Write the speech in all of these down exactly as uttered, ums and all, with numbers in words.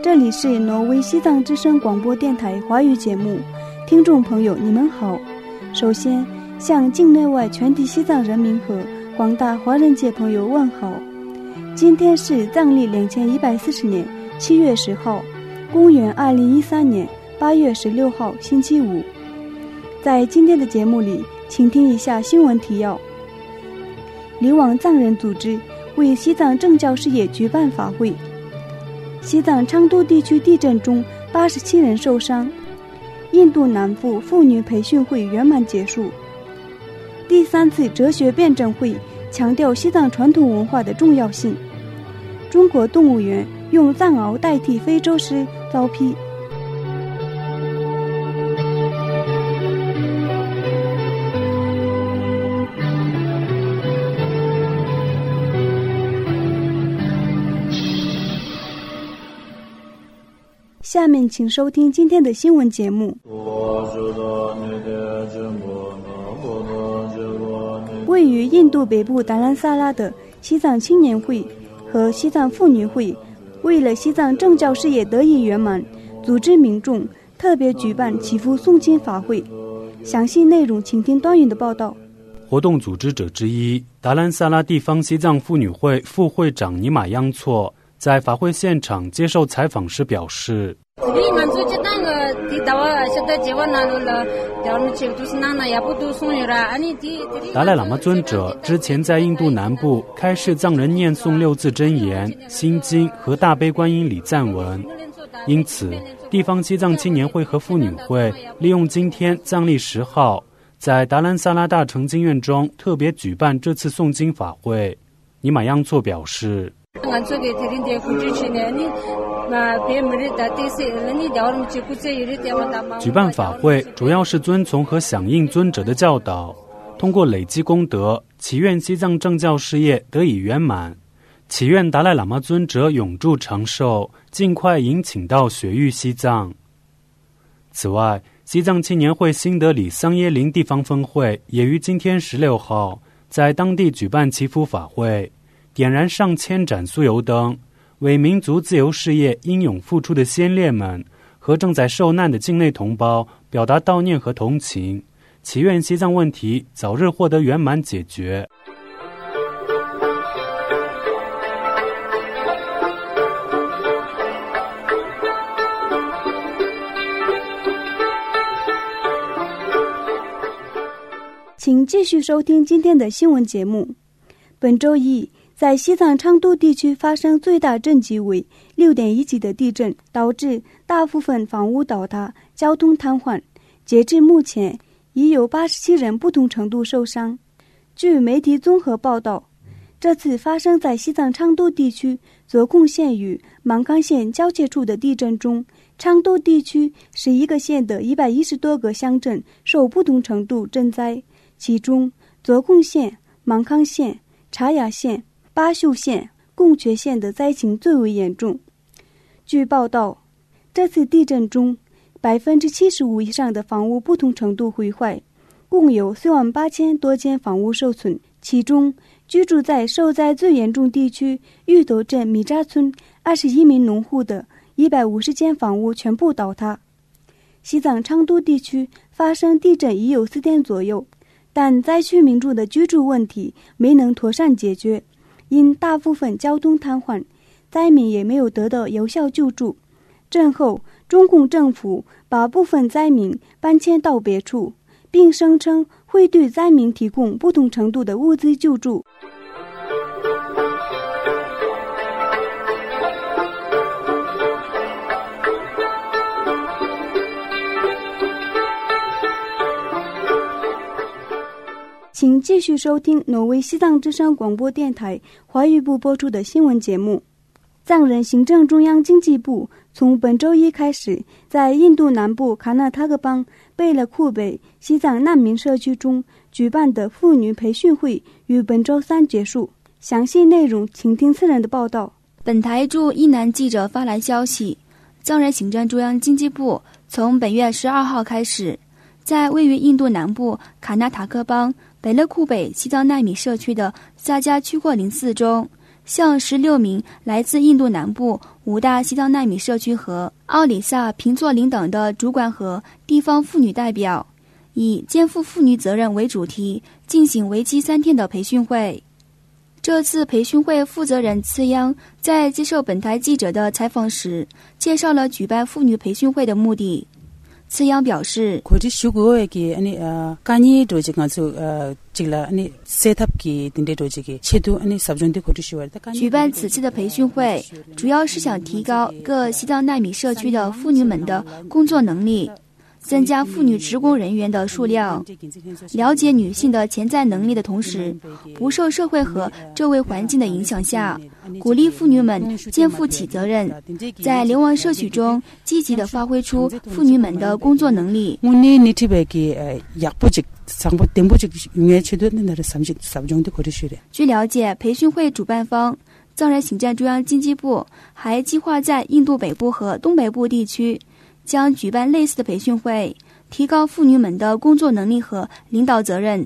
这里是挪威西藏之声广播电台华语节目，听众朋友你们好。首先向境内外全体西藏人民和广大华人界朋友问好。今天是藏历两千一百四十年七月十号，公元二零一三年八月十六号星期五。在今天的节目里，请听一下新闻提要。流亡藏人组织为西藏政教事业举办法会。西藏昌都地区地震中八十七人受伤。印度南部妇女培训会圆满结束。第三次哲学辩证会强调西藏传统文化的重要性。中国动物园用藏獒代替非洲狮遭批。下面请收听今天的新闻节目。位于印度北部达兰萨拉的西藏青年会和西藏妇女会，为了西藏政教事业得以圆满，组织民众特别举办祈福诵经法会。详细内容请听端云的报道。 活动组织者之一，达兰萨拉地方西藏妇女会副会长尼玛央措在法会现场接受采访时表示，达赖喇嘛尊者之前在印度南部开示藏人念诵六字真言、心经和大悲观音礼赞文，因此地方西藏青年会和妇女会利用今天藏历十号，在达兰萨拉大成经院中特别举办这次诵经法会。尼玛央措表示，举办法会主要是遵从和响应尊者的教导，通过累积功德，祈愿西藏政教事业得以圆满，祈愿达赖喇嘛尊者永驻长寿，尽快迎请到雪域西藏。此外，西藏青年会新德里桑耶林地方分会也于今天十六号在当地举办祈福法会，点燃上千盏酥油灯，为民族自由事业英勇付出的先烈们和正在受难的境内同胞表达悼念和同情，祈愿西藏问题早日获得圆满解决。 请继续收听今天的新闻节目。本周一，在西藏昌都地区发生最大震级为 六点一 级的地震，导致大部分房屋倒塌，交通瘫痪。截至目前，已有八十七人不同程度受伤。据媒体综合报道，这次发生在西藏昌都地区左贡县与芒康县交界处的地震中，昌都地区十一个县的一百一十多个乡镇受不同程度震灾，其中左贡县、芒康县、查雅县、巴秀县、贡觉县的灾情最为严重。据报道，这次地震中 百分之七十五 以上的房屋不同程度毁坏，共有四万八千多间房屋受损，其中居住在受灾最严重地区玉头镇米扎村二十一名农户的一百五十间房屋全部倒塌。西藏昌都地区发生地震已有四天左右，但灾区民众的居住问题没能妥善解决，因大部分交通瘫痪，灾民也没有得到有效救助。震后，中共政府把部分灾民搬迁到别处，并声称会对灾民提供不同程度的物资救助。请继续收听挪威西藏之声广播电台华语部播出的新闻节目。藏人行政中央经济部从本周一开始，在印度南部卡纳塔克邦贝勒库北西藏难民社区中举办的妇女培训会于本周三结束。详细内容请听次人的报道。 本台驻伊南记者发来消息，藏人行政中央经济部从本月十二号开始，在位于印度南部卡纳塔克邦北勒库北西藏难民社区的萨迦区霍林寺中向十六名来自印度南部五大西藏难民社区和奥里萨、平措林等的主管和地方妇女代表，以肩负妇女责任为主题进行为期三天的培训会。这次培训会负责人次央在接受本台记者的采访时，介绍了举办妇女培训会的目的。次央表示，举办此次的培训会，主要是想提高各西藏难民社区的妇女们的工作能力，增加妇女职工人员的数量，了解女性的潜在能力的同时，不受社会和周围环境的影响下，鼓励妇女们肩负起责任，在流亡社区中积极地发挥出妇女们的工作能力。据了解，培训会主办方藏人行政中央经济部还计划在印度北部和东北部地区将举办类似的培训会，提高妇女们的工作能力和领导责任。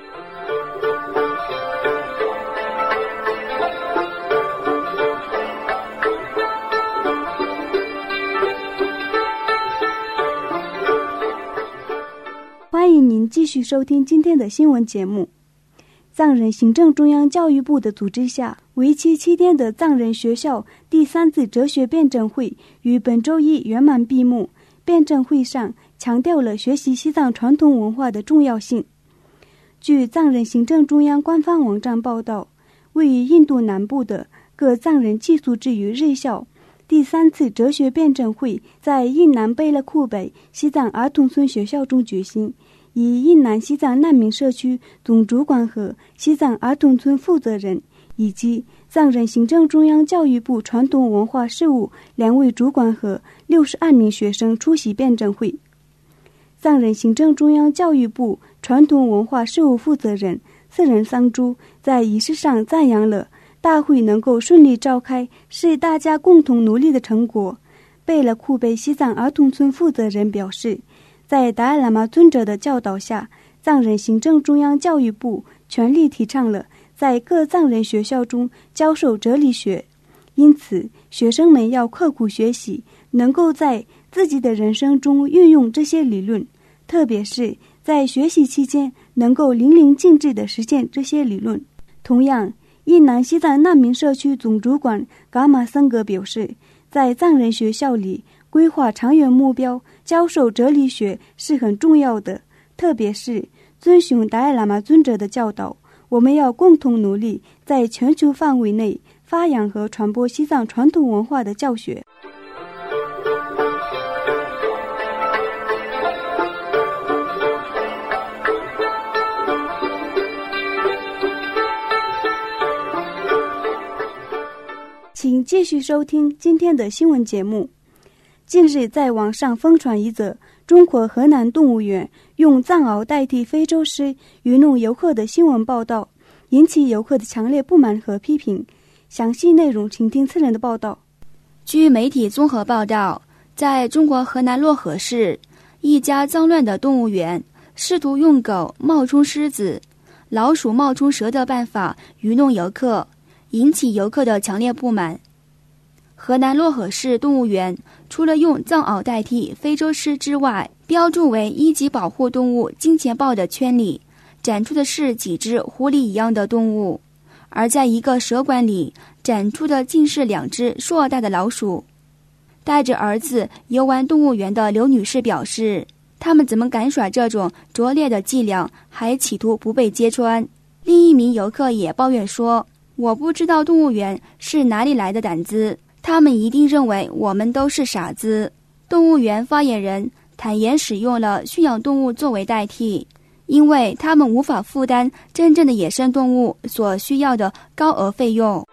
欢迎您继续收听今天的新闻节目。藏人行政中央教育部的组织下，为期七天的藏人学校第三次哲学辩证会于本周一圆满闭幕。辩证会上强调了学习西藏传统文化的重要性。据藏人行政中央官方网站报道，位于印度南部的各藏人寄宿制于日校第三次哲学辩证会在印南贝勒库北西藏儿童村学校中举行，以印南西藏难民社区总主管和西藏儿童村负责人以及藏人行政中央教育部传统文化事务两位主管和六十二名学生出席辩证会。藏人行政中央教育部传统文化事务负责人四人桑珠在仪式上赞扬了大会能够顺利召开是大家共同努力的成果。贝勒库贝西藏儿童村负责人表示，在达赖喇嘛尊者的教导下，藏人行政中央教育部全力提倡了在各藏人学校中教授哲理学，因此学生们要刻苦学习，能够在自己的人生中运用这些理论，特别是在学习期间能够淋漓尽致地实现这些理论。同样，印南西藏难民社区总主管噶玛森格表示，在藏人学校里规划长远目标，教授哲理学是很重要的，特别是遵循达赖喇嘛尊者的教导，我们要共同努力，在全球范围内发扬和传播西藏传统文化的教学。请继续收听今天的新闻节目。近日在网上疯传一则中国河南动物园用藏獒代替非洲狮愚弄游客的新闻报道，引起游客的强烈不满和批评。详细内容请听次人的报道。 据媒体综合报道，在中国河南漯河市，一家脏乱的动物园试图用狗冒充狮子、老鼠冒充蛇的办法愚弄游客，引起游客的强烈不满。河南漯河市动物园除了用藏獒代替非洲狮之外，标注为一级保护动物金钱豹的圈里展出的是几只狐狸一样的动物，而在一个蛇馆里展出的竟是两只硕大的老鼠。带着儿子游玩动物园的刘女士表示，他们怎么敢耍这种拙劣的伎俩，还企图不被揭穿。另一名游客也抱怨说，我不知道动物园是哪里来的胆子，他们一定认为我们都是傻子。动物园发言人坦言使用了驯养动物作为代替，因为他们无法负担真正的野生动物所需要的高额费用。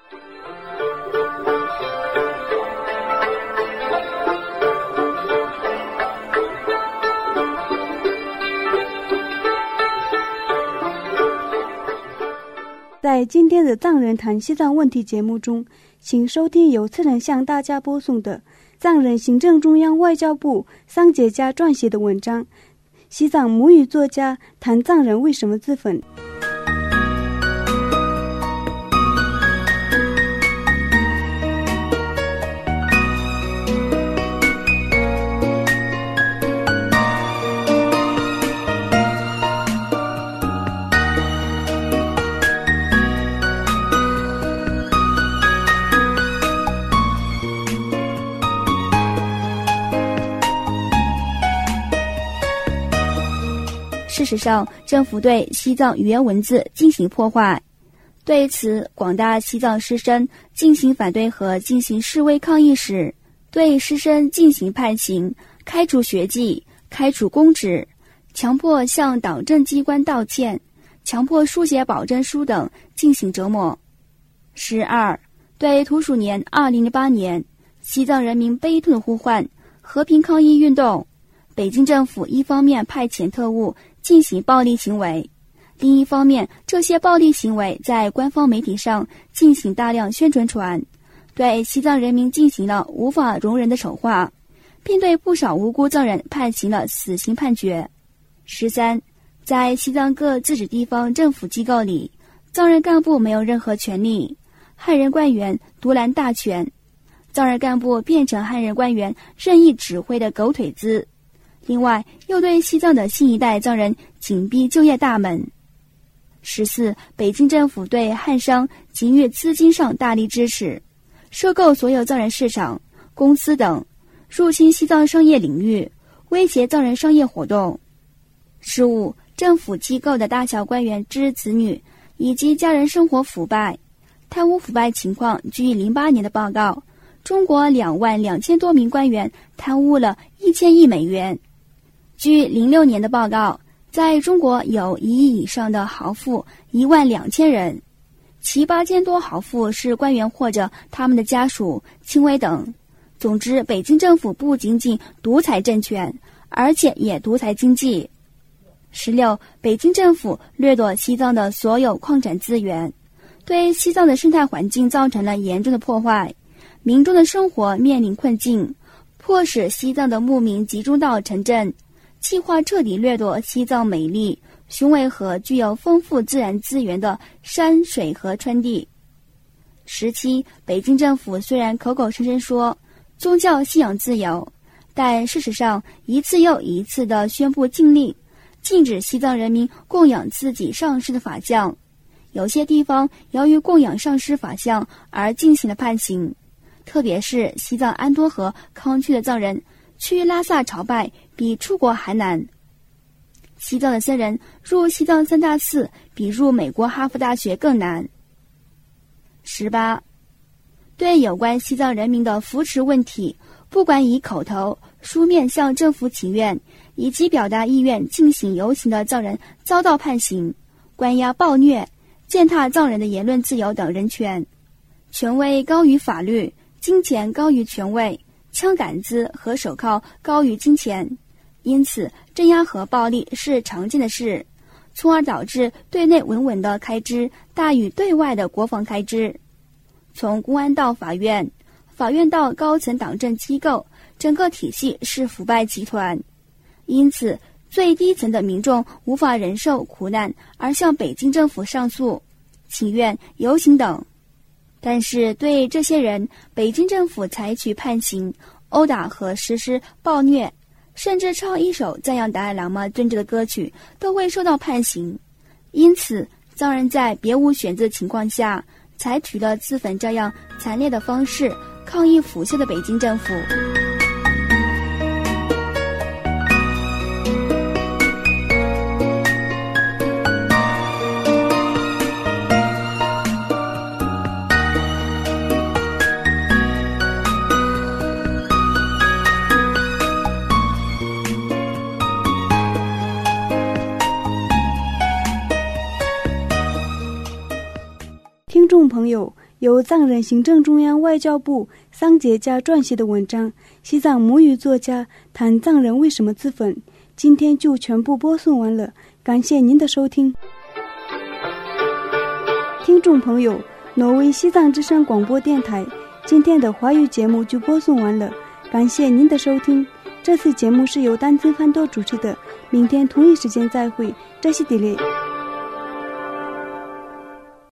在今天的藏人谈西藏问题节目中，请收听由次人向大家播送的藏人行政中央外交部桑杰家撰写的文章，西藏母语作家谈藏人为什么自焚。 实上，政府对西藏语言文字进行破坏。对此，广大西藏师生进行反对和进行示威抗议时，对师生进行判刑、开除学籍、开除公职，强迫向党政机关道歉，强迫书写保证书等进行折磨。十二，对土鼠年二零零八年西藏人民悲痛的呼唤和平抗议运动，北京政府一方面派遣特务进行暴力行为，另一方面，这些暴力行为在官方媒体上进行大量宣传传，对西藏人民进行了无法容忍的丑化，并对不少无辜藏人判行了死刑判决。十三，在西藏各自治地方政府机构里，藏人干部没有任何权利，汉人官员独揽大权，藏人干部变成汉人官员任意指挥的狗腿子。另外，又对西藏的新一代藏人紧闭就业大门。十四，北京政府对汉商给予资金上大力支持，收购所有藏人市场、公司等，入侵西藏商业领域，威胁藏人商业活动。十五，政府机构的大小官员之子女以及家人生活腐败，贪污腐败情况据零八年的报告，中国两万两千多名官员贪污了一千亿美元。据零六年的报告，在中国有一亿以上的豪富一万两千人，其八千多豪富是官员或者他们的家属、亲为等。总之，北京政府不仅仅独裁政权，而且也独裁经济。十六，北京政府掠夺西藏的所有矿产资源，对西藏的生态环境造成了严重的破坏，民众的生活面临困境，迫使西藏的牧民集中到城镇，计划彻底掠夺西藏美丽、雄伟和具有丰富自然资源的山水和川地。十七，北京政府虽然口口声声说宗教信仰自由，但事实上一次又一次地宣布禁令，禁止西藏人民供养自己上师的法像。有些地方由于供养上师法像而进行了判刑，特别是西藏安多和康区的藏人去拉萨朝拜比出国还难。西藏的僧人入西藏三大寺比入美国哈佛大学更难。十八，对有关西藏人民的扶持问题，不管以口头、书面向政府请愿，以及表达意愿进行游行的藏人遭到判刑、关押暴虐、践踏藏人的言论自由等人权。权威高于法律，金钱高于权威，枪杆子和手铐高于金钱，因此镇压和暴力是常见的事，从而导致对内稳稳的开支大于对外的国防开支。从公安到法院，法院到高层党政机构，整个体系是腐败集团，因此最低层的民众无法忍受苦难而向北京政府上诉、请愿、游行等。但是对这些人，北京政府采取判刑、殴打和实施暴虐，甚至唱一首赞扬达赖喇嘛尊者的歌曲都会受到判刑。因此藏人在别无选择的情况下，采取了自焚这样惨烈的方式抗议腐朽的北京政府。 听众朋友，由藏人行政中央外交部桑杰家撰写的文章《西藏母语作家谈藏人为什么自焚》，今天就全部播送完了，感谢您的收听。听众朋友，挪威西藏之声广播电台今天的华语节目就播送完了，感谢您的收听。这次节目是由丹增范多主持的，明天同一时间再会，这是迪雷。